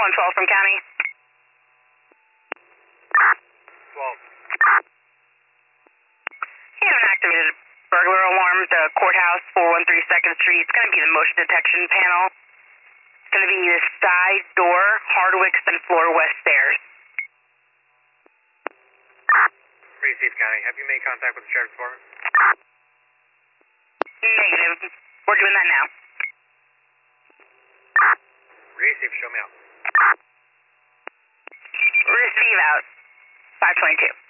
112 from county. 12. You have an activated burglar alarm at the courthouse, 413 2nd Street. It's going to be the motion detection panel. It's going to be the side door, Hardwick, and floor west stairs. Receive County. Have you made contact with the Sheriff's Department? Negative. We're doing that now. Receive, show me out. Receive out. 522.